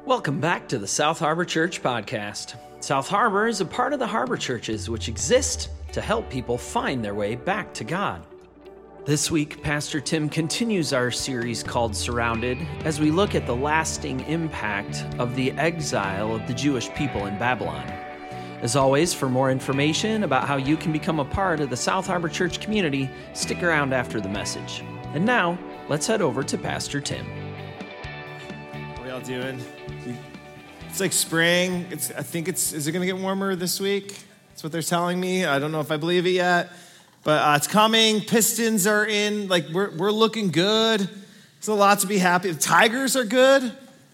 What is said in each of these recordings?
Welcome back to the South Harbor Church podcast. South Harbor is a part of the Harbor Churches, which exist to help people find their way back to God. This week, Pastor Tim continues our series called Surrounded as we look at the lasting impact of the exile of the Jewish people in Babylon. As always, for more information about how you can become a part of the South Harbor Church community, stick around after the message. And now, let's head over to Pastor Tim. How are y'all doing? It's like spring. Is it going to get warmer this week? That's what they're telling me. I don't know if I believe it yet, but it's coming. Pistons are in. Like we're looking good. There's a lot to be happy. The Tigers are good.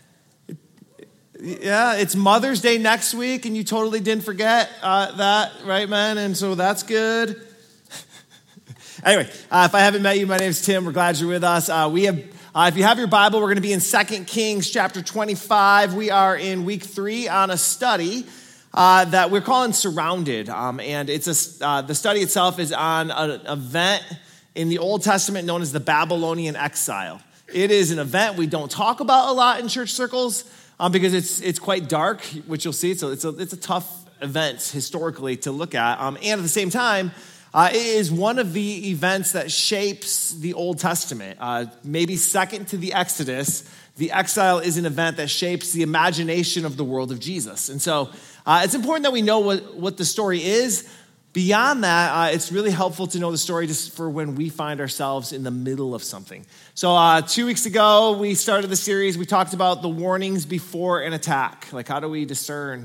Yeah, it's Mother's Day next week, and you totally didn't forget that, right, man? And so that's good. Anyway, if I haven't met you, my name is Tim. We're glad you're with us. If you have your Bible, we're going to be in 2 Kings chapter 25. We are in week 3 on a study that we're calling Surrounded. And it's the study itself is on an event in the Old Testament known as the Babylonian exile. It is an event we don't talk about a lot in church circles because it's quite dark, which you'll see. So it's a tough event historically to look at. And at the same time, it is one of the events that shapes the Old Testament. Maybe second to the Exodus, the exile is an event that shapes the imagination of the world of Jesus. And so it's important that we know what the story is. Beyond that, it's really helpful to know the story just for when we find ourselves in the middle of something. So 2 weeks ago, we started the series. We talked about the warnings before an attack. Like, how do we discern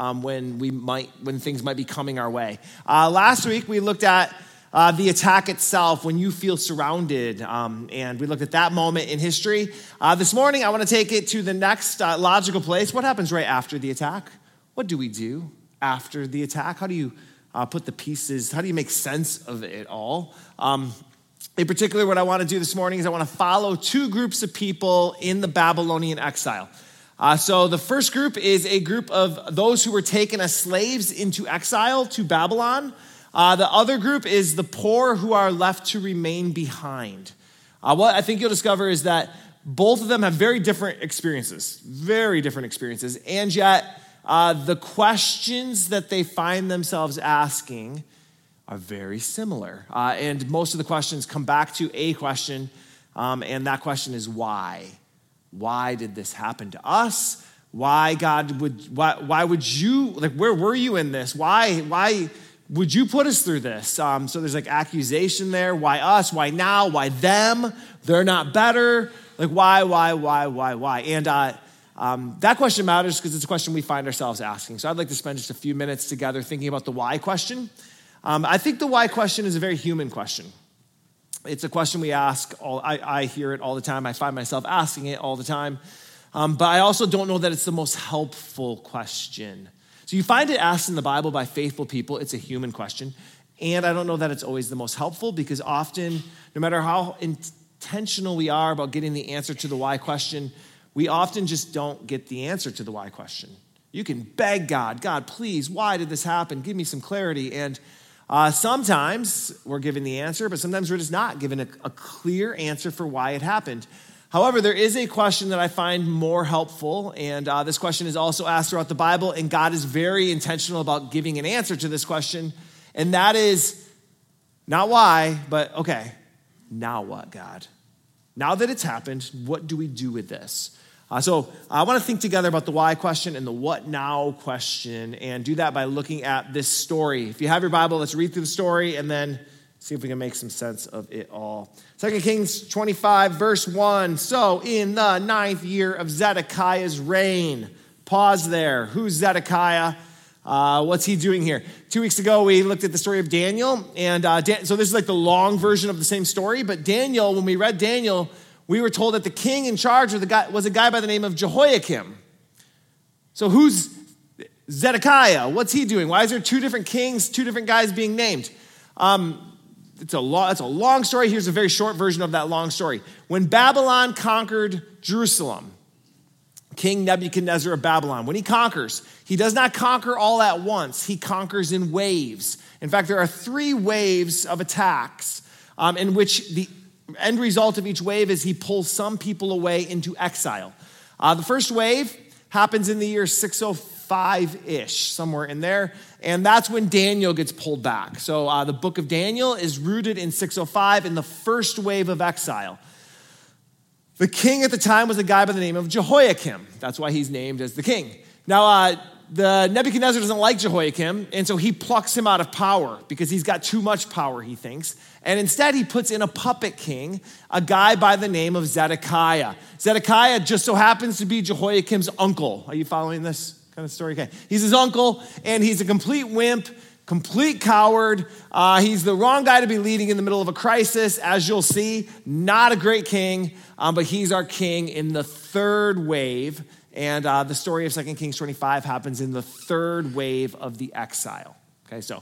when things might be coming our way. Last week, we looked at the attack itself, when you feel surrounded, and we looked at that moment in history. This morning, I want to take it to the next logical place. What happens right after the attack? What do we do after the attack? How do you put the pieces, how do you make sense of it all? In particular, what I want to do this morning is I want to follow 2 groups of people in the Babylonian exile. So the first group is a group of those who were taken as slaves into exile to Babylon. The other group is the poor who are left to remain behind. What I think you'll discover is that both of them have very different experiences, and yet the questions that they find themselves asking are very similar. And most of the questions come back to a question, and that question is why? Why did this happen to us? Why would you, like, where were you in this? Why would you put us through this? So there's like accusation there. Why us? Why now? Why them? They're not better. Like, why? And that question matters because it's a question we find ourselves asking. So I'd like to spend just a few minutes together thinking about the why question. I think the why question is a very human question. It's a question we ask. I hear it all the time. I find myself asking it all the time. But I also don't know that it's the most helpful question. So you find it asked in the Bible by faithful people. It's a human question. And I don't know that it's always the most helpful because often, no matter how intentional we are about getting the answer to the why question, we often just don't get the answer to the why question. You can beg God, please, why did this happen? Give me some clarity. And sometimes we're given the answer, but sometimes we're just not given a clear answer for why it happened. However, there is a question that I find more helpful, and this question is also asked throughout the Bible, and God is very intentional about giving an answer to this question, and that is not why, but okay, now what, God? Now that it's happened, what do we do with this? So I want to think together about the why question and the what now question, and do that by looking at this story. If you have your Bible, let's read through the story and then see if we can make some sense of it all. 2 Kings 25, verse 1. So in the 9th year of Zedekiah's reign. Pause there. Who's Zedekiah? What's he doing here? 2 weeks ago, we looked at the story of Daniel. And so this is like the long version of the same story. But Daniel, when we read Daniel, we were told that the king in charge was a guy by the name of Jehoiakim. So who's Zedekiah? What's he doing? Why is there 2 different kings, 2 different guys being named? It's a long story. Here's a very short version of that long story. When Babylon conquered Jerusalem, King Nebuchadnezzar of Babylon, when he conquers, he does not conquer all at once. He conquers in waves. In fact, there are 3 waves of attacks in which the end result of each wave is he pulls some people away into exile. The first wave, happens in the year 605-ish, somewhere in there. And that's when Daniel gets pulled back. So the book of Daniel is rooted in 605 in the first wave of exile. The king at the time was a guy by the name of Jehoiakim. That's why he's named as the king. Now, the Nebuchadnezzar doesn't like Jehoiakim, and so he plucks him out of power because he's got too much power, he thinks. And instead, he puts in a puppet king, a guy by the name of Zedekiah. Zedekiah just so happens to be Jehoiakim's uncle. Are you following this kind of story? Okay. He's his uncle, and he's a complete wimp, complete coward. He's the wrong guy to be leading in the middle of a crisis, as you'll see. Not a great king, but he's our king in the third wave. And the story of 2 Kings 25 happens in the third wave of the exile. Okay, so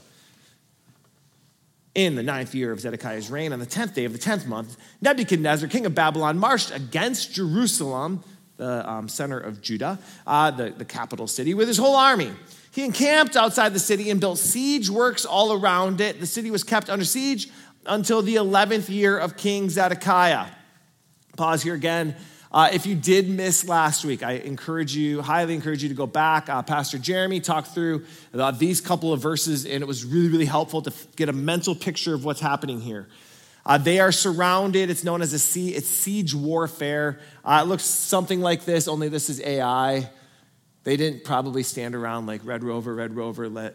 in the 9th year of Zedekiah's reign, on the 10th day of the 10th month, Nebuchadnezzar, king of Babylon, marched against Jerusalem, the center of Judah, the capital city, with his whole army. He encamped outside the city and built siege works all around it. The city was kept under siege until the 11th year of King Zedekiah. Pause here again. If you did miss last week, I highly encourage you to go back. Pastor Jeremy talked through these couple of verses, and it was really, really helpful to get a mental picture of what's happening here. They are surrounded. It's known as it's siege warfare. It looks something like this, only this is AI. They didn't probably stand around like Red Rover, let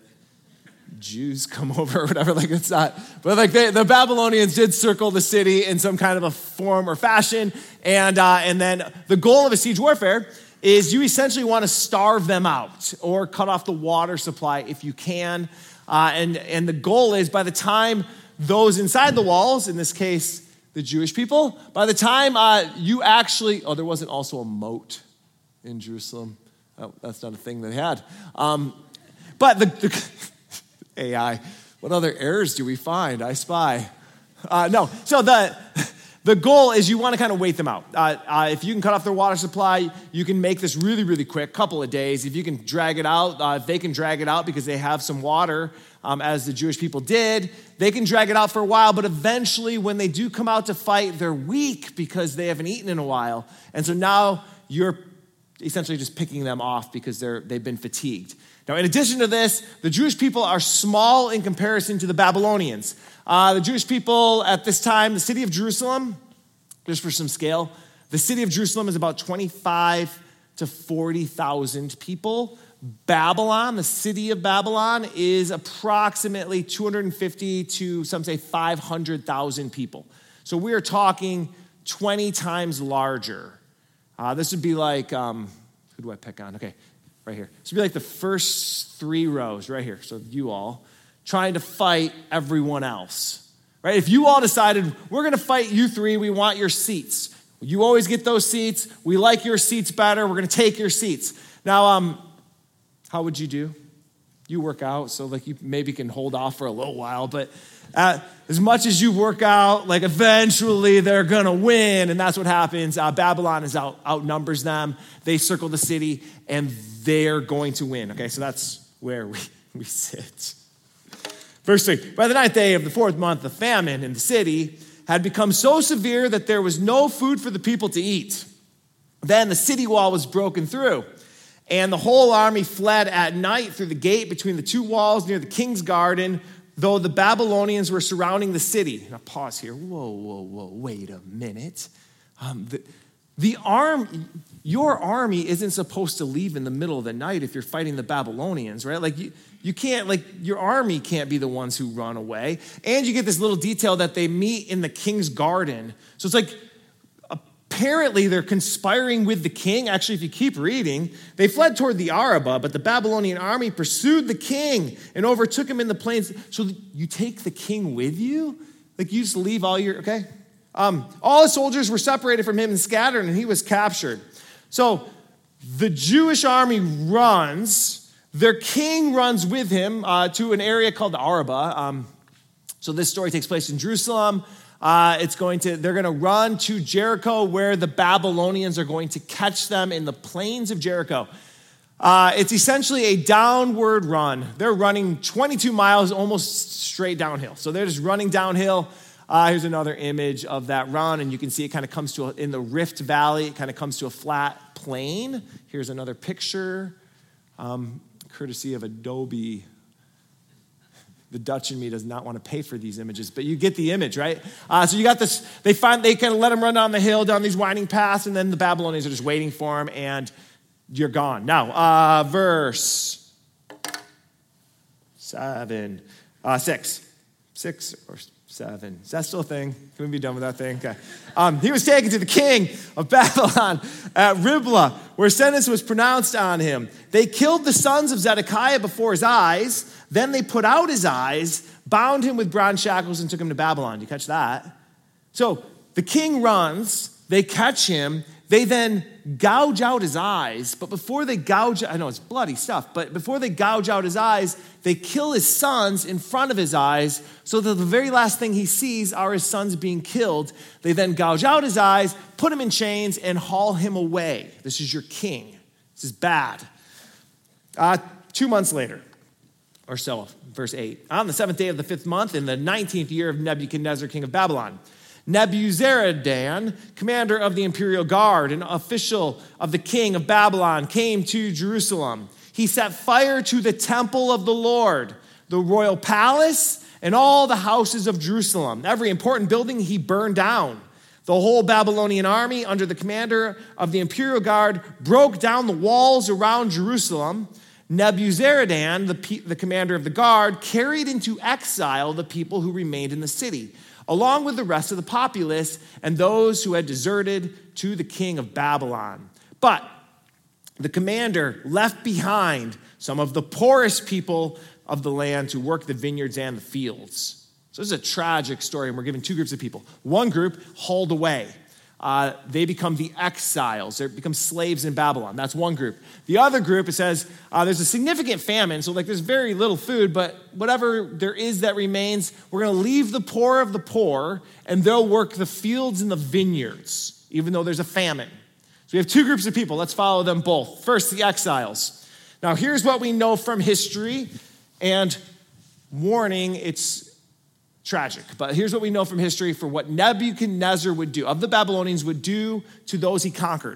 Jews come over or whatever, like it's not. But like the Babylonians did circle the city in some kind of a form or fashion. And then the goal of a siege warfare is you essentially want to starve them out or cut off the water supply if you can. And the goal is by the time those inside the walls, in this case, the Jewish people, by the time you actually, there wasn't also a moat in Jerusalem. Oh, that's not a thing they had. But the AI. What other errors do we find? I spy. No. So the goal is you want to kind of wait them out. If you can cut off their water supply, you can make this really, really quick, couple of days. If you can drag it out, if they can drag it out because they have some water, as the Jewish people did, they can drag it out for a while, but eventually when they do come out to fight, they're weak because they haven't eaten in a while. And so now you're essentially just picking them off because they've been fatigued. Now, in addition to this, the Jewish people are small in comparison to the Babylonians. The Jewish people at this time, the city of Jerusalem, just for some scale, the city of Jerusalem is about 25 to 40,000 people. Babylon, the city of Babylon, is approximately 250 to some say 500,000 people. So we are talking 20 times larger. This would be like, who do I pick on? Okay. Right here. This would be like the first 3 rows right here. So you all trying to fight everyone else, right? If you all decided, we're going to fight you 3, we want your seats. You always get those seats. We like your seats better. We're going to take your seats. Now, how would you do? You work out, so like you maybe can hold off for a little while, but as much as you work out, like eventually they're going to win, and that's what happens. Babylon outnumbers them. They circle the city, and they're going to win. Okay, so that's where we sit. Verse 3, by the 9th day of the 4th month, the famine in the city had become so severe that there was no food for the people to eat. Then the city wall was broken through, and the whole army fled at night through the gate between the 2 walls near the king's garden, though the Babylonians were surrounding the city. Now pause here. Whoa, wait a minute. Your army isn't supposed to leave in the middle of the night if you're fighting the Babylonians, right? Like you can't, like your army can't be the ones who run away. And you get this little detail that they meet in the king's garden. So it's like, apparently they're conspiring with the king. Actually, if you keep reading, they fled toward the Arabah, but the Babylonian army pursued the king and overtook him in the plains. So you take the king with you? Like you just leave all your, okay? All his soldiers were separated from him and scattered, and he was captured. So the Jewish army runs. Their king runs with him to an area called the Arabah. So this story takes place in Jerusalem. They're going to run to Jericho, where the Babylonians are going to catch them in the plains of Jericho. It's essentially a downward run. They're running 22 miles almost straight downhill. So they're just running downhill. Here's another image of that run, and you can see it kind of comes to, in the Rift Valley, it kind of comes to a flat plain. Here's another picture, courtesy of Adobe. The Dutch in me does not want to pay for these images, but you get the image, right? So you got this, they kind of let him run down the hill, down these winding paths, and then the Babylonians are just waiting for him, and you're gone. Now, verse 7, 6 or 7. Is that still a thing? Can we be done with that thing? Okay. He was taken to the king of Babylon at Riblah, where sentence was pronounced on him. They killed the sons of Zedekiah before his eyes. Then they put out his eyes, bound him with bronze shackles, and took him to Babylon. Do you catch that? So the king runs. They catch him. They then gouge out his eyes. But before they gouge, I know it's bloody stuff, but before they gouge out his eyes, they kill his sons in front of his eyes so that the very last thing he sees are his sons being killed. They then gouge out his eyes, put him in chains, and haul him away. This is your king. This is bad. 2 months later, or so, verse 8. On the 7th day of the 5th month, in the 19th year of Nebuchadnezzar, king of Babylon, Nebuzaradan, commander of the imperial guard, an official of the king of Babylon, came to Jerusalem. He set fire to the temple of the Lord, the royal palace, and all the houses of Jerusalem. Every important building he burned down. The whole Babylonian army, under the commander of the imperial guard, broke down the walls around Jerusalem. Nebuzaradan, the commander of the guard, carried into exile the people who remained in the city, along with the rest of the populace and those who had deserted to the king of Babylon. But the commander left behind some of the poorest people of the land to work the vineyards and the fields. So this is a tragic story, and we're given 2 groups of people. One group hauled away. They become the exiles. They become slaves in Babylon. That's one group. The other group, it says, there's a significant famine. So there's very little food, but whatever there is that remains, we're going to leave the poor of the poor, and they'll work the fields and the vineyards, even though there's a famine. So we have 2 groups of people. Let's follow them both. First, the exiles. Now, here's what we know from history, and warning, it's tragic. But here's what we know from history for what Nebuchadnezzar would do, of the Babylonians would do to those he conquered.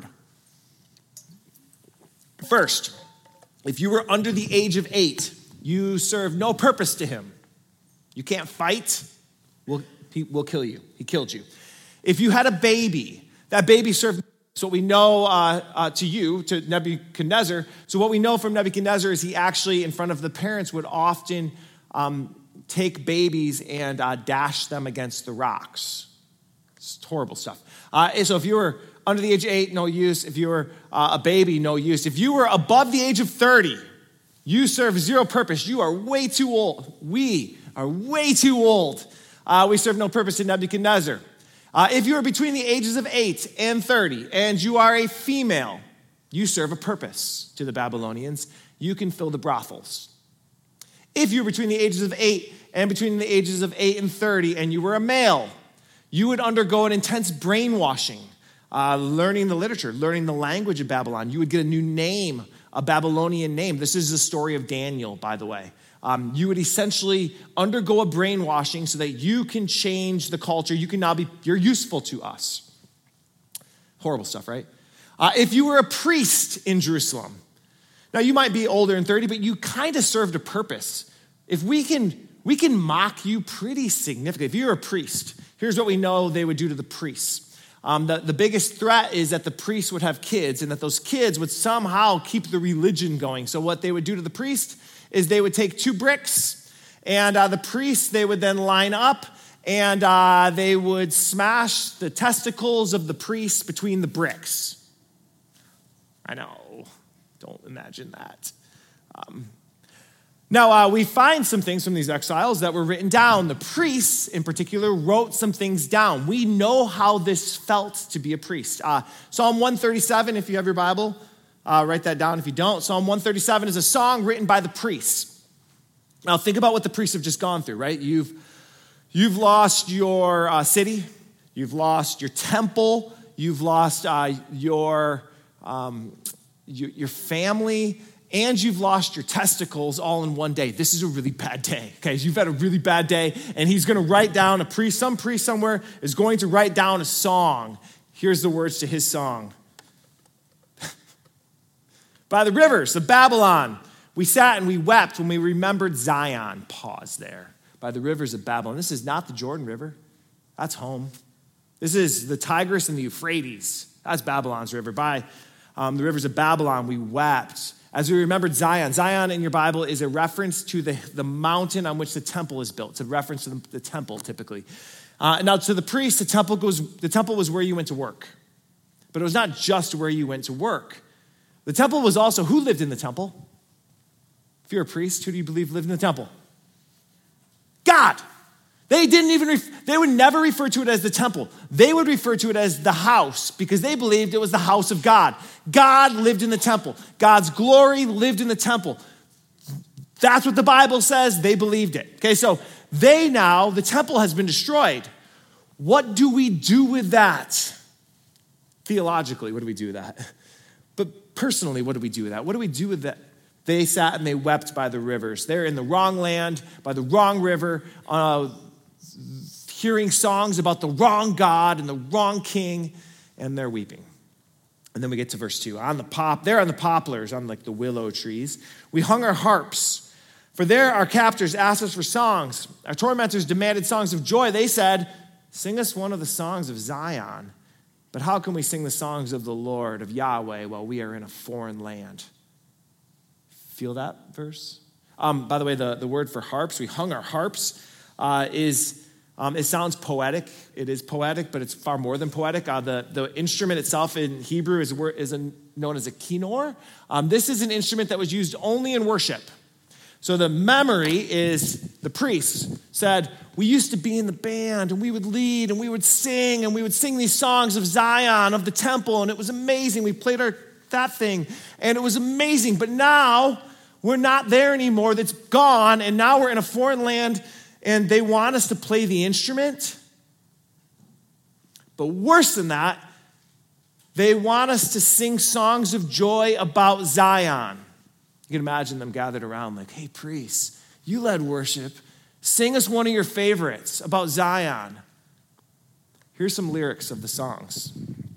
First, if you were under the age of 8, you served no purpose to him. You can't fight, he will kill you. He killed you. If you had a baby, that baby served. So what we know to Nebuchadnezzar, so what we know from Nebuchadnezzar is he actually, in front of the parents, would often take babies and dash them against the rocks. It's horrible stuff. So if you were under the age of 8, no use. If you were a baby, no use. If you were above the age of 30, you serve zero purpose. You are way too old. We are way too old. We serve no purpose to Nebuchadnezzar. If you are between the ages of 8 and 30, and you are a female, you serve a purpose to the Babylonians. You can fill the brothels. If you're between the ages of 8 and between the ages of 8 and 30, and you were a male, you would undergo an intense brainwashing, learning the literature, learning the language of Babylon. You would get a new name, a Babylonian name. This is the story of Daniel, by the way. You would essentially undergo a brainwashing so that you can change the culture. You're useful to us. Horrible stuff, right? If you were a priest in Jerusalem, now you might be older than 30, but you kind of served a purpose. If we can mock you pretty significantly. If you're a priest, here's what we know they would do to the priests. The biggest threat is that the priests would have kids and that those kids would somehow keep the religion going. So what they would do to the priest is they would take 2 bricks, and the priests, they would then line up, and they would smash the testicles of the priests between the bricks. I know, don't imagine that. Now, we find some things from these exiles that were written down. The priests, in particular, wrote some things down. We know how this felt to be a priest. Psalm 137, if you have your Bible, write that down if you don't. Psalm 137 is a song written by the priests. Now, think about what the priests have just gone through, right? You've lost your city. You've lost your temple. You've lost your family. and you've lost your testicles all in one day. This is a really bad day, okay? You've had a really bad day, and he's gonna write down, some priest somewhere is going to write down a song. Here's the words to his song. By the rivers of Babylon, we sat and we wept when we remembered Zion. Pause there. By the rivers of Babylon. This is not the Jordan River. That's home. This is the Tigris and the Euphrates. That's Babylon's river. By the rivers of Babylon, we wept as we remembered Zion. Zion in your Bible is a reference to the mountain on which the temple is built. It's a reference to the temple, typically. Now, to the priest, the temple was where you went to work. But it was not just where you went to work. The temple was also, who lived in the temple? If you're a priest, who do you believe lived in the temple? God. They would never refer to it as the temple. They would refer to it as the house because they believed it was the house of God. God lived in the temple. God's glory lived in the temple. That's what the Bible says. They believed it. Okay, so the temple has been destroyed. What do we do with that? Theologically, what do we do with that? But personally, what do we do with that? What do we do with that? They sat and they wept by the rivers. They're in the wrong land, by the wrong river, hearing songs about the wrong God and the wrong king, and they're weeping. And then we get to verse 2. They're on the poplars, on like the willow trees. We hung our harps, for there our captors asked us for songs. Our tormentors demanded songs of joy. They said, sing us one of the songs of Zion. But how can we sing the songs of the Lord, of Yahweh, while we are in a foreign land? Feel that verse? By the way, the word for harps, we hung our harps, it sounds poetic. It is poetic, but it's far more than poetic. The instrument itself in Hebrew is known as a kinnor. This is an instrument that was used only in worship. So the memory is the priests said, we used to be in the band and we would lead and we would sing these songs of Zion, of the temple, and it was amazing. We played that thing and it was amazing. But now we're not there anymore. That's gone. And now we're in a foreign land and they want us to play the instrument. But worse than that, they want us to sing songs of joy about Zion. You can imagine them gathered around like, hey, priests, you led worship. Sing us one of your favorites about Zion. Here's some lyrics of the songs.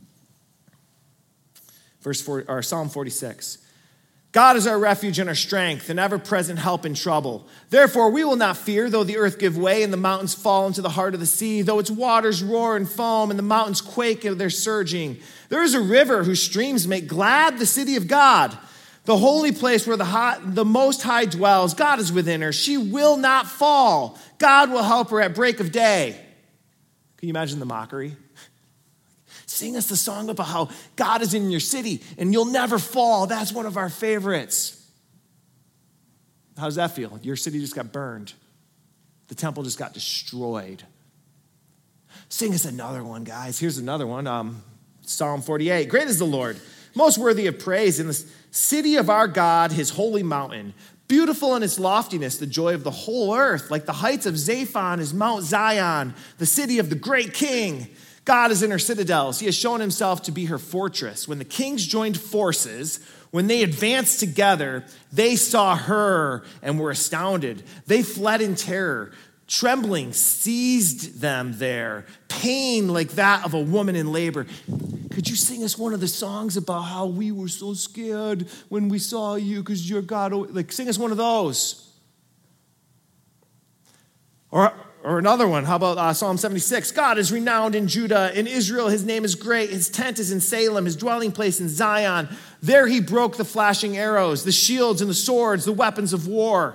Psalm 46. God is our refuge and our strength, an ever-present help in trouble. Therefore, we will not fear, though the earth give way and the mountains fall into the heart of the sea, though its waters roar and foam and the mountains quake in their surging. There is a river whose streams make glad the city of God, the holy place where the Most High dwells. God is within her. She will not fall. God will help her at break of day. Can you imagine the mockery? Sing us the song about how God is in your city and you'll never fall. That's one of our favorites. How does that feel? Your city just got burned. The temple just got destroyed. Sing us another one, guys. Here's another one. Psalm 48. Great is the Lord, most worthy of praise in the city of our God, his holy mountain. Beautiful in its loftiness, the joy of the whole earth. Like the heights of Zaphon is Mount Zion, the city of the great king. God is in her citadels. He has shown himself to be her fortress. When the kings joined forces, when they advanced together, they saw her and were astounded. They fled in terror. Trembling seized them there. Pain like that of a woman in labor. Could you sing us one of the songs about how we were so scared when we saw you because you're God? Like, sing us one of those. Or another one. How about Psalm 76? God is renowned in Judah. In Israel, his name is great. His tent is in Salem, his dwelling place in Zion. There he broke the flashing arrows, the shields and the swords, the weapons of war.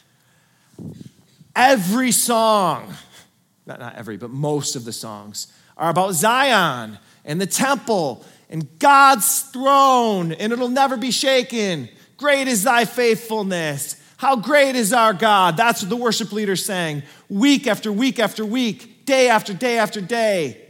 Every song, not every, but most of the songs are about Zion and the temple and God's throne, and it'll never be shaken. Great is thy faithfulness. How great is our God? That's what the worship leaders sang week after week after week, day after day after day.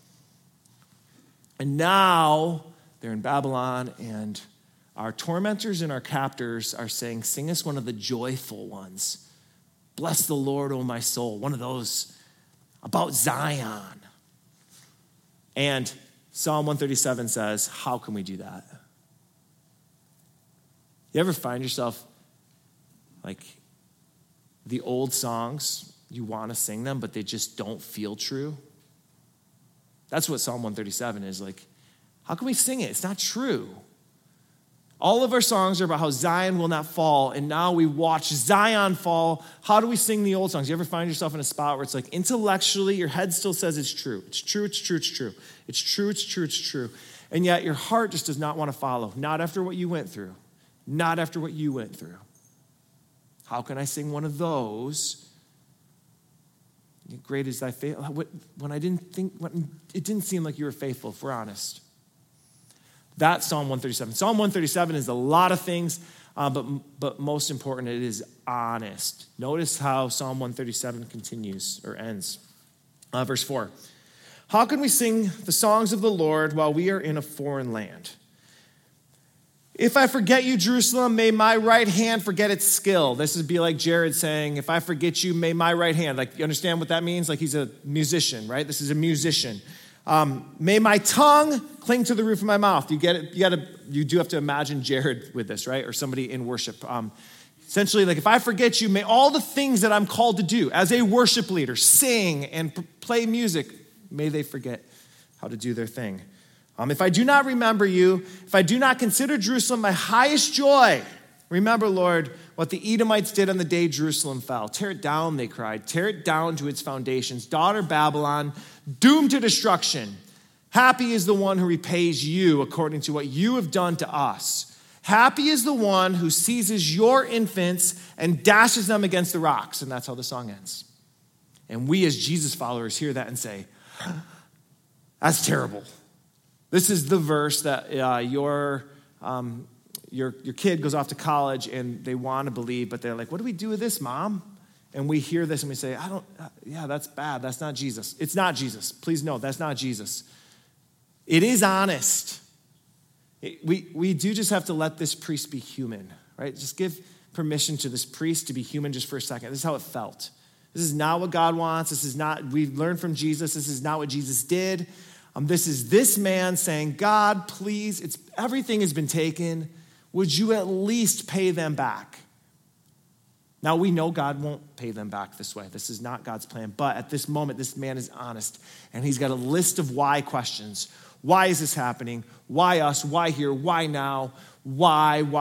And now they're in Babylon, and our tormentors and our captors are saying, sing us one of the joyful ones. Bless the Lord, O my soul. One of those about Zion. And Psalm 137 says, how can we do that? You ever find yourself like the old songs, you want to sing them, but they just don't feel true? That's what Psalm 137 is like. How can we sing it? It's not true. All of our songs are about how Zion will not fall, and now we watch Zion fall. How do we sing the old songs? You ever find yourself in a spot where it's like intellectually your head still says it's true. It's true, it's true, it's true. It's true, it's true, it's true. And yet your heart just does not want to follow. Not after what you went through. Not after what you went through. How can I sing one of those? Great is thy faith. When it didn't seem like you were faithful, if we're honest. That's Psalm 137. Psalm 137 is a lot of things, but most important, it is honest. Notice how Psalm 137 continues or ends. Verse 4. How can we sing the songs of the Lord while we are in a foreign land? If I forget you, Jerusalem, may my right hand forget its skill. This would be like Jared saying, if I forget you, may my right hand. Like, you understand what that means? Like he's a musician, right? This is a musician. May my tongue cling to the roof of my mouth. You get it? You do have to imagine Jared with this, right? Or somebody in worship. Essentially, like if I forget you, may all the things that I'm called to do as a worship leader, sing and play music, may they forget how to do their thing. If I do not remember you, if I do not consider Jerusalem my highest joy, remember, Lord, what the Edomites did on the day Jerusalem fell. Tear it down, they cried. Tear it down to its foundations. Daughter Babylon, doomed to destruction. Happy is the one who repays you according to what you have done to us. Happy is the one who seizes your infants and dashes them against the rocks. And that's how the song ends. And we as Jesus followers hear that and say, that's terrible. This is the verse that your kid goes off to college and they want to believe, but they're like, what do we do with this, Mom? And we hear this and we say, that's bad. That's not Jesus. It's not Jesus. Please know, that's not Jesus. It is honest. We do just have to let this priest be human, right? Just give permission to this priest to be human just for a second. This is how it felt. This is not what God wants. We've learned from Jesus. This is not what Jesus did. This is this man saying, God, please, everything has been taken. Would you at least pay them back? Now, we know God won't pay them back this way. This is not God's plan. But at this moment, this man is honest, and he's got a list of why questions. Why is this happening? Why us? Why here? Why now? Why? And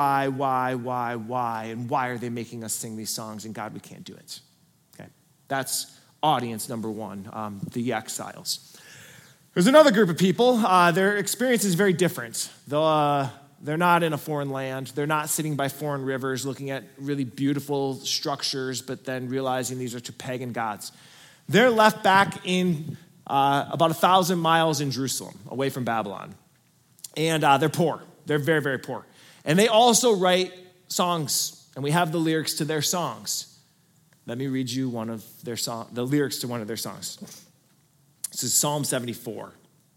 why are they making us sing these songs? And God, we can't do it. Okay, that's audience number one, the exiles. There's another group of people. Their experience is very different. They're not in a foreign land. They're not sitting by foreign rivers looking at really beautiful structures, but then realizing these are to pagan gods. They're left back in about 1,000 miles in Jerusalem, away from Babylon. And they're poor. They're very, very poor. And they also write songs, and we have the lyrics to their songs. Let me read you the lyrics to one of their songs. This is Psalm 74.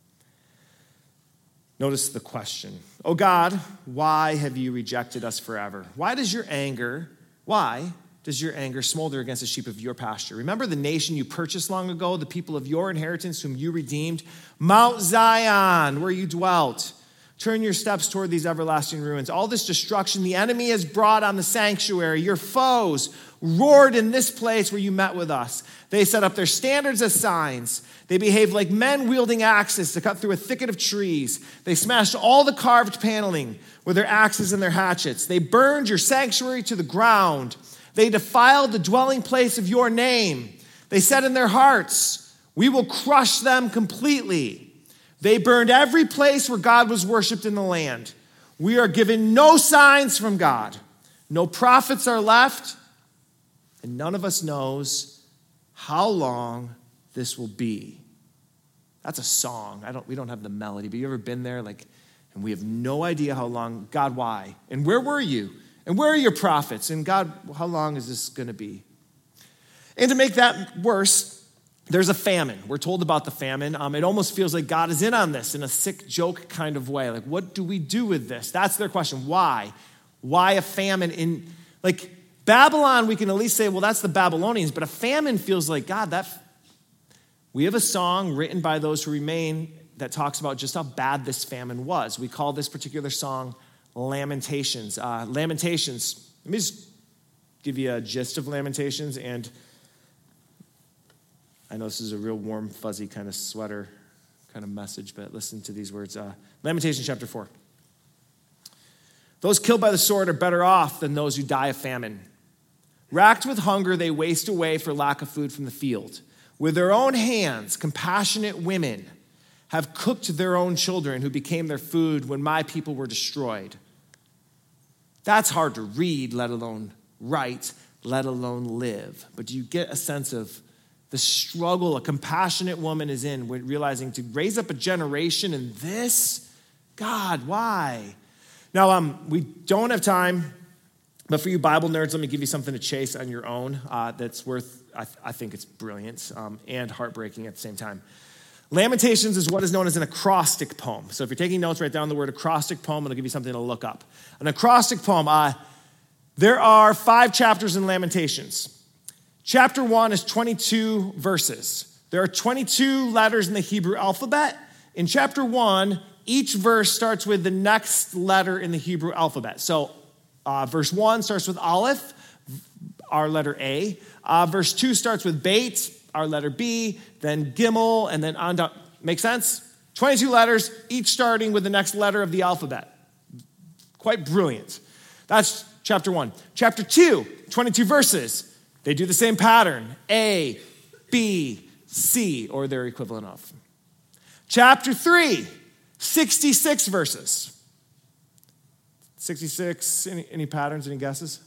Notice the question. Oh God, why have you rejected us forever? Why does your anger smolder against the sheep of your pasture? Remember the nation you purchased long ago, the people of your inheritance whom you redeemed? Mount Zion, where you dwelt. Turn your steps toward these everlasting ruins. All this destruction the enemy has brought on the sanctuary. Your foes roared in this place where you met with us. They set up their standards as signs. They behaved like men wielding axes to cut through a thicket of trees. They smashed all the carved paneling with their axes and their hatchets. They burned your sanctuary to the ground. They defiled the dwelling place of your name. They said in their hearts, we will crush them completely. They burned every place where God was worshiped in the land. We are given no signs from God. No prophets are left, and none of us knows how long this will be. That's a song. We don't have the melody, but you ever been there? And we have no idea how long. God, why? And where were you? And where are your prophets? And God, how long is this going to be? And to make that worse, there's a famine. We're told about the famine. It almost feels like God is in on this in a sick joke kind of way. What do we do with this? That's their question. Why? Why a famine in, Babylon, we can at least say, well, that's the Babylonians, but a famine feels like, God, we have a song written by those who remain that talks about just how bad this famine was. We call this particular song Lamentations. Lamentations, let me just give you a gist of Lamentations, and I know this is a real warm, fuzzy kind of sweater kind of message, but listen to these words. Lamentations chapter 4. Those killed by the sword are better off than those who die of famine. Racked with hunger, they waste away for lack of food from the field. With their own hands, compassionate women have cooked their own children who became their food when my people were destroyed. That's hard to read, let alone write, let alone live. But do you get a sense of the struggle a compassionate woman is in when realizing to raise up a generation in this? God, why? Now, we don't have time, but for you Bible nerds, let me give you something to chase on your own that's worth, I think it's brilliant and heartbreaking at the same time. Lamentations is what is known as an acrostic poem. So if you're taking notes, write down the word acrostic poem. It'll give you something to look up. An acrostic poem, there are 5 chapters in Lamentations. Chapter 1 is 22 verses. There are 22 letters in the Hebrew alphabet. In chapter 1, each verse starts with the next letter in the Hebrew alphabet. So verse 1 starts with Aleph, our letter A. Verse 2 starts with Beit, our letter B, then Gimel, and then on down. Make sense? 22 letters, each starting with the next letter of the alphabet. Quite brilliant. That's chapter 1. Chapter 2, 22 verses. They do the same pattern. A, B, C, or their equivalent of. Chapter 3, 66 verses. 66, any patterns, any guesses?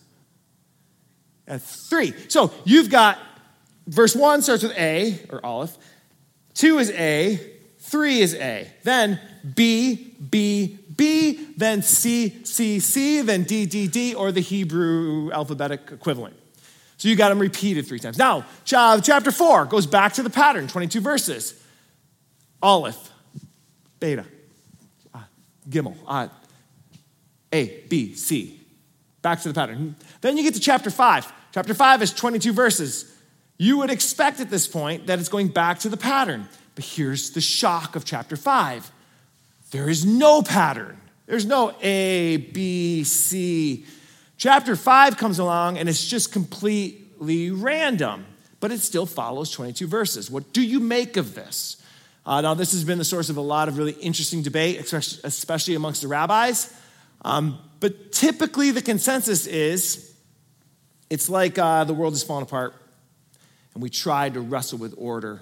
3. So you've got verse 1 starts with A, or Aleph. 2 is A. 3 is A. Then B, B, B. Then C, C, C. Then D, D, D, or the Hebrew alphabetic equivalent. So you got them repeated 3 times. Now, chapter 4 goes back to the pattern, 22 verses. Aleph, Beta, Gimel, A, B, C. Back to the pattern. Then you get to chapter 5. Chapter 5 is 22 verses. You would expect at this point that it's going back to the pattern. But here's the shock of chapter 5. There is no pattern. There's no A, B, C. Chapter 5 comes along and it's just completely random, but it still follows 22 verses. What do you make of this? Now, this has been the source of a lot of really interesting debate, especially amongst the rabbis. But typically the consensus is it's like the world has fallen apart and we tried to wrestle with order.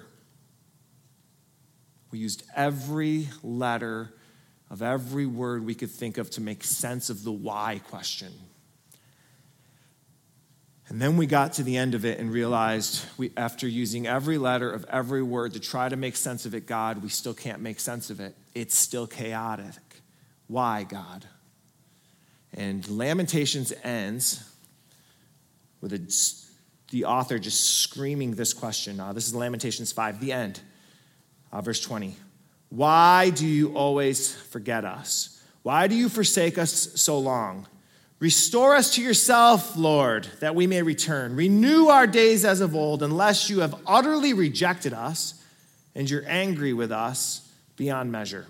We used every letter of every word we could think of to make sense of the why question. And then we got to the end of it and realized after using every letter of every word to try to make sense of it, God, we still can't make sense of it. It's still chaotic. Why, God? And Lamentations ends with the author just screaming this question. This is Lamentations 5, the end. Verse 20. Why do you always forget us? Why do you forsake us so long? Restore us to yourself, Lord, that we may return. Renew our days as of old, unless you have utterly rejected us and you're angry with us beyond measure.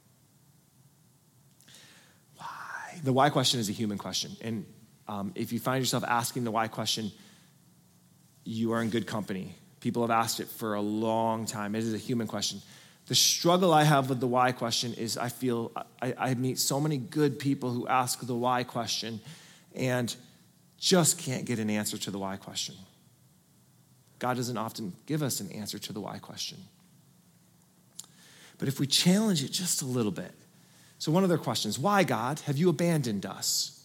Why? The why question is a human question. And if you find yourself asking the why question, you are in good company. People have asked it for a long time. It is a human question. The struggle I have with the why question is I feel I meet so many good people who ask the why question and just can't get an answer to the why question. God doesn't often give us an answer to the why question. But if we challenge it just a little bit. So one of their questions, why, God, have you abandoned us?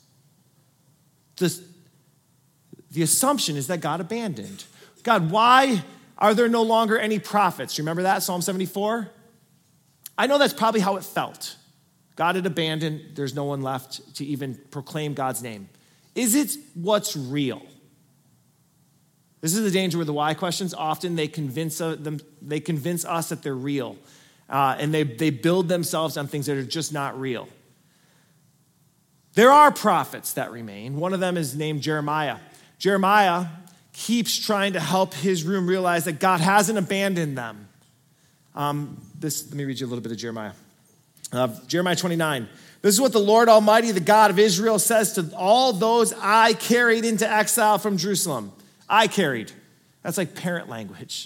The assumption is that God abandoned. God, why are there no longer any prophets? Remember that, Psalm 74? I know that's probably how it felt. God had abandoned. There's no one left to even proclaim God's name. Is it what's real? This is the danger with the why questions. Often they convince us that they're real. And they build themselves on things that are just not real. There are prophets that remain. One of them is named Jeremiah. Jeremiah keeps trying to help his room realize that God hasn't abandoned them. Let me read you a little bit of Jeremiah. Jeremiah 29. This is what the Lord Almighty, the God of Israel, says to all those I carried into exile from Jerusalem. I carried. That's like parent language.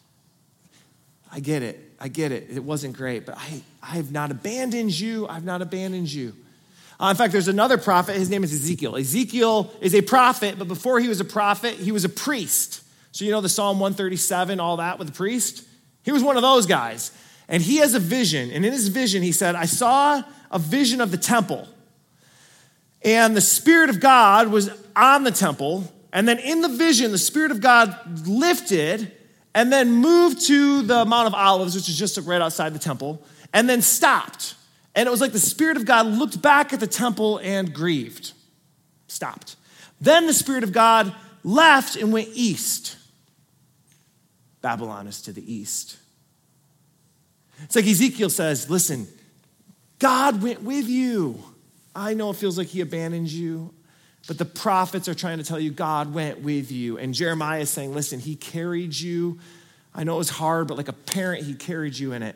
I get it. It wasn't great, but I have not abandoned you. I've not abandoned you. In fact, there's another prophet. His name is Ezekiel. Ezekiel is a prophet, but before he was a prophet, he was a priest. So you know the Psalm 137, all that with the priest? He was one of those guys. And he has a vision. And in his vision, he said, I saw a vision of the temple. And the Spirit of God was on the temple. And then in the vision, the Spirit of God lifted and then moved to the Mount of Olives, which is just right outside the temple, and then stopped. And it was like the Spirit of God looked back at the temple and grieved. Stopped. Then the Spirit of God left and went east. Babylon is to the east. It's like Ezekiel says, listen, God went with you. I know it feels like he abandoned you, but the prophets are trying to tell you God went with you. And Jeremiah is saying, listen, he carried you. I know it was hard, but like a parent, he carried you in it.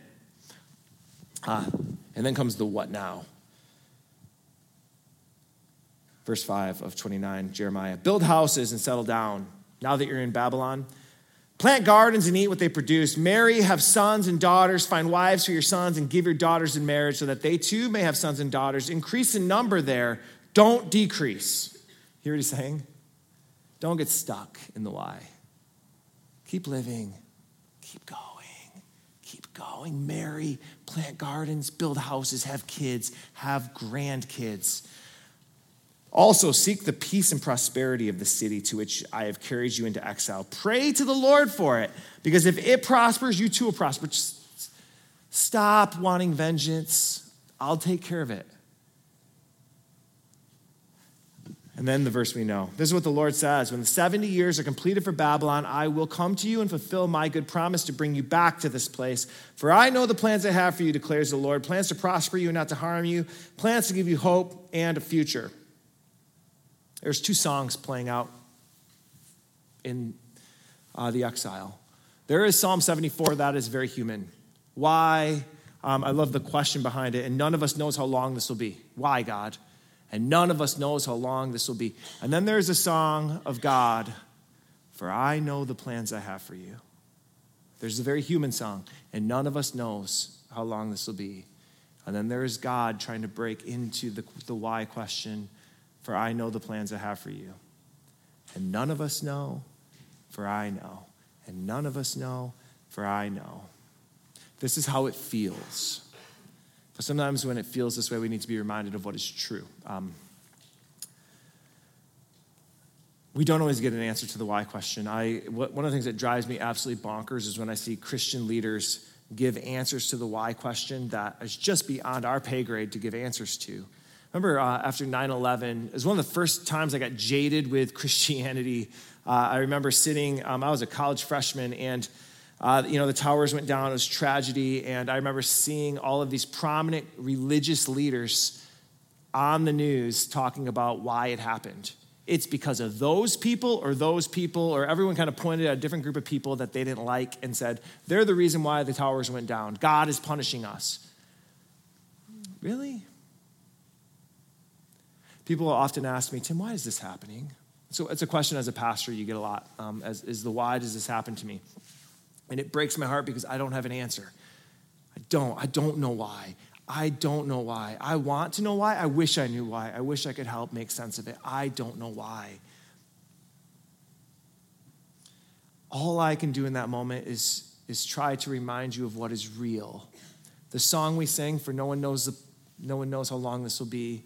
And then comes the what now? Verse 5 of 29, Jeremiah. Build houses and settle down now that you're in Babylon. Plant gardens and eat what they produce. Marry, have sons and daughters. Find wives for your sons and give your daughters in marriage so that they too may have sons and daughters. Increase in number there. Don't decrease. Hear what he's saying? Don't get stuck in the why. Keep living. Keep going. Keep going. Marry, plant gardens, build houses, have kids, have grandkids. Also, seek the peace and prosperity of the city to which I have carried you into exile. Pray to the Lord for it, because if it prospers, you too will prosper. Just stop wanting vengeance. I'll take care of it. And then the verse we know. This is what the Lord says. When the 70 years are completed for Babylon, I will come to you and fulfill my good promise to bring you back to this place. For I know the plans I have for you, declares the Lord. Plans to prosper you and not to harm you. Plans to give you hope and a future. There's two songs playing out in the exile. There is Psalm 74 that is very human. Why? I love the question behind it. And none of us knows how long this will be. Why, God? And none of us knows how long this will be. And then there's a song of God, for I know the plans I have for you. There's a very human song, and none of us knows how long this will be. And then there is God trying to break into the why question, for I know the plans I have for you. And none of us know, for I know. And none of us know, for I know. This is how it feels. But sometimes when it feels this way, we need to be reminded of what is true. We don't always get an answer to the why question. One of the things that drives me absolutely bonkers is when I see Christian leaders give answers to the why question that is just beyond our pay grade to give answers to. Remember after 9/11, it was one of the first times I got jaded with Christianity. I remember sitting, I was a college freshman, and the towers went down. It was tragedy. And I remember seeing all of these prominent religious leaders on the news talking about why it happened. It's because of those people, or everyone kind of pointed at a different group of people that they didn't like and said, they're the reason why the towers went down. God is punishing us. Really? People often ask me, Tim, why is this happening? So it's a question as a pastor you get a lot, is the why does this happen to me? And it breaks my heart because I don't have an answer. I don't know why. I don't know why. I want to know why. I wish I knew why. I wish I could help make sense of it. I don't know why. All I can do in that moment is try to remind you of what is real. The song we sang for no one knows how long this will be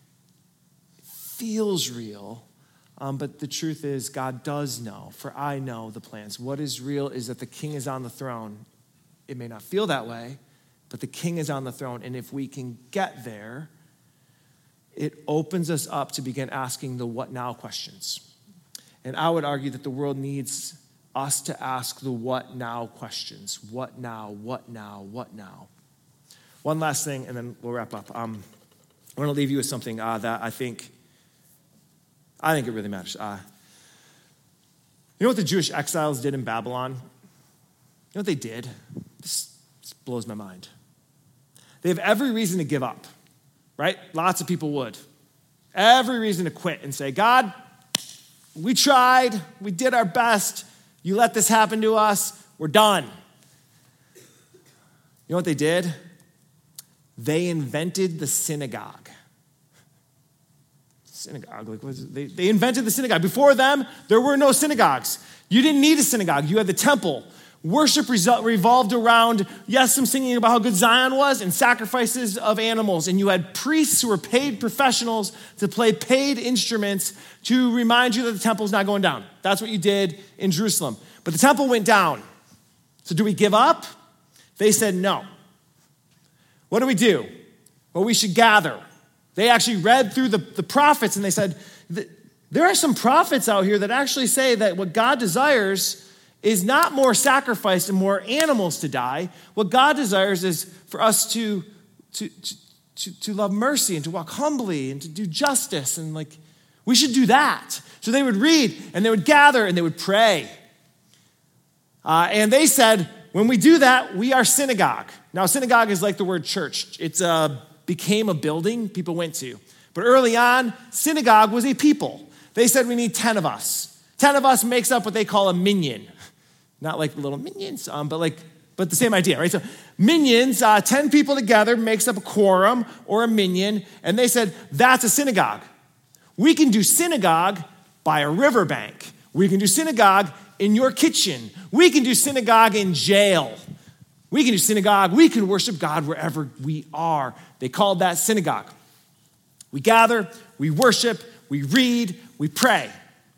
feels real. But the truth is, God does know, for I know the plans. What is real is that the King is on the throne. It may not feel that way, but the King is on the throne. And if we can get there, it opens us up to begin asking the what now questions. And I would argue that the world needs us to ask the what now questions. What now, what now, what now? One last thing, and then we'll wrap up. I want to leave you with something that I think it really matters. You know what the Jewish exiles did in Babylon? You know what they did? This blows my mind. they have every reason to give up, right? Lots of people would. Every reason to quit and say, God, we tried, we did our best, you let this happen to us, we're done. You know what they did? They invented the synagogue. They invented the synagogue. Before them, there were no synagogues. You didn't need a synagogue. You had the temple. Worship revolved around, yes, some singing about how good Zion was and sacrifices of animals. And you had priests who were paid professionals to play paid instruments to remind you that the temple's not going down. That's what you did in Jerusalem. But the temple went down. So do we give up? They said no. What do we do? Well, we should gather. They actually read through the prophets and they said, there are some prophets out here that actually say that what God desires is not more sacrifice and more animals to die. What God desires is for us to love mercy and to walk humbly and to do justice. And we should do that. So they would read and they would gather and they would pray. And they said, when we do that, we are synagogue. Now, synagogue is like the word church. It's became a building people went to. But early on, synagogue was a people. They said we need 10 of us. 10 of us makes up what they call a minyan. Not like little minions, but the same idea, right? So minions, 10 people together makes up a quorum or a minyan, and they said that's a synagogue. We can do synagogue by a riverbank. We can do synagogue in your kitchen. We can do synagogue in jail. We can do synagogue. We can worship God wherever we are. They called that synagogue. We gather, we worship, we read, we pray.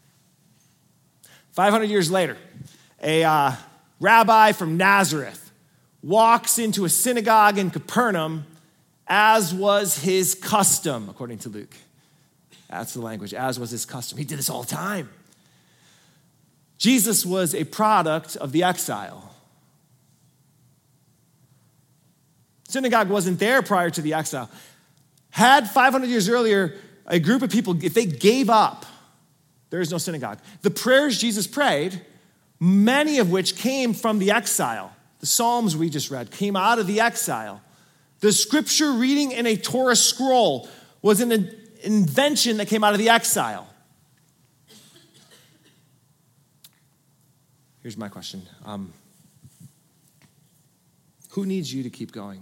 500 years later, a rabbi from Nazareth walks into a synagogue in Capernaum, as was his custom, according to Luke. That's the language, as was his custom. He did this all the time. Jesus was a product of the exile. Synagogue wasn't there prior to the exile. Had 500 years earlier, a group of people, if they gave up, there is no synagogue. The prayers Jesus prayed, many of which came from the exile. The Psalms we just read came out of the exile. The scripture reading in a Torah scroll was an invention that came out of the exile. Here's my question. Who needs you to keep going?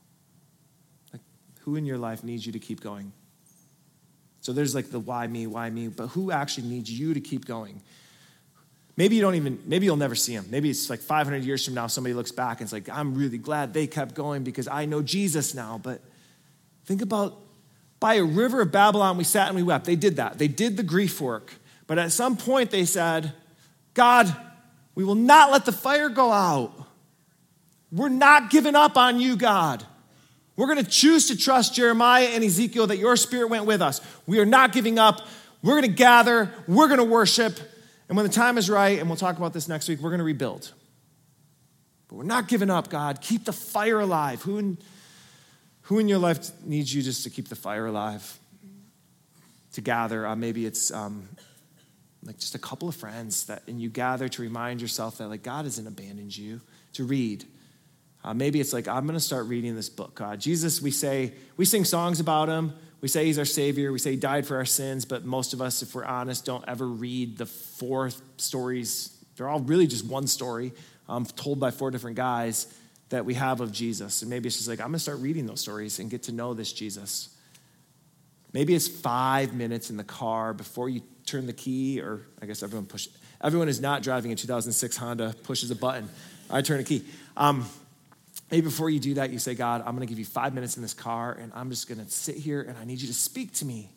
Who in your life needs you to keep going? So there's the why me, but who actually needs you to keep going? Maybe you'll never see him. Maybe it's 500 years from now, somebody looks back and it's I'm really glad they kept going because I know Jesus now. But think about, by a river of Babylon, we sat and we wept. They did that. They did the grief work. But at some point they said, God, we will not let the fire go out. We're not giving up on you, God. We're going to choose to trust Jeremiah and Ezekiel that your spirit went with us. We are not giving up. We're going to gather. We're going to worship. And when the time is right, and we'll talk about this next week, we're going to rebuild. But we're not giving up, God. Keep the fire alive. Who in your life needs you just to keep the fire alive? To gather. Maybe it's just a couple of friends and you gather to remind yourself that God hasn't abandoned you. To read. Maybe it's I'm going to start reading this book. Jesus, we sing songs about him. We say he's our Savior. We say he died for our sins. But most of us, if we're honest, don't ever read the 4 stories. They're all really just one story told by 4 different guys that we have of Jesus. And maybe it's just I'm going to start reading those stories and get to know this Jesus. Maybe it's 5 minutes in the car before you turn the key, or I guess everyone is not driving a 2006 Honda, pushes a button. I turn a key. Maybe before you do that, you say, God, I'm going to give you 5 minutes in this car, and I'm just going to sit here, and I need you to speak to me.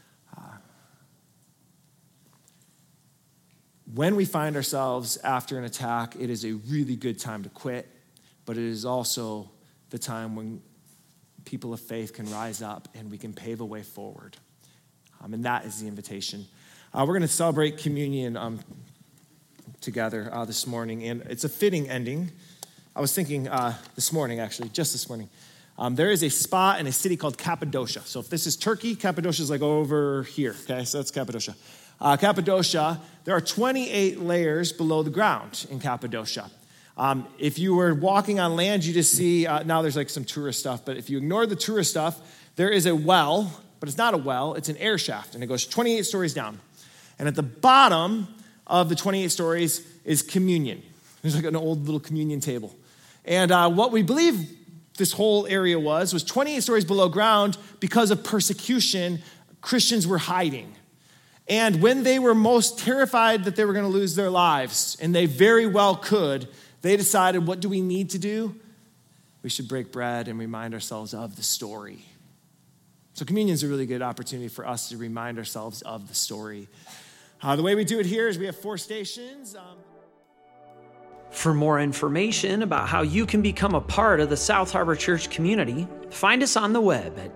When we find ourselves after an attack, it is a really good time to quit, but it is also the time when people of faith can rise up and we can pave a way forward. And that is the invitation. We're going to celebrate communion together this morning, and it's a fitting ending. I was thinking this morning, just this morning, there is a spot in a city called Cappadocia. So if this is Turkey, Cappadocia is over here, okay? So that's Cappadocia. Cappadocia, there are 28 layers below the ground in Cappadocia. If you were walking on land, you just see, now there's like some tourist stuff, but if you ignore the tourist stuff, there is a well, but it's not a well, it's an air shaft, and it goes 28 stories down. And at the bottom of the 28 stories is communion. There's like an old little communion table. And what we believe this whole area was 28 stories below ground because of persecution. Christians were hiding. And when they were most terrified that they were going to lose their lives, and they very well could, they decided, what do we need to do? We should break bread and remind ourselves of the story. So communion is a really good opportunity for us to remind ourselves of the story. The way we do it here is we have 4 stations. For more information about how you can become a part of the South Harbor Church community, find us on the web at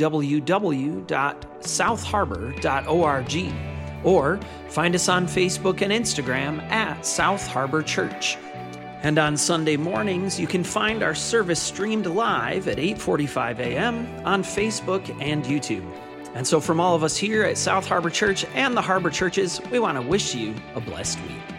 www.southharbor.org or find us on Facebook and Instagram at South Harbor Church. And on Sunday mornings, you can find our service streamed live at 8:45 a.m. on Facebook and YouTube. And so from all of us here at South Harbor Church and the Harbor Churches, we want to wish you a blessed week.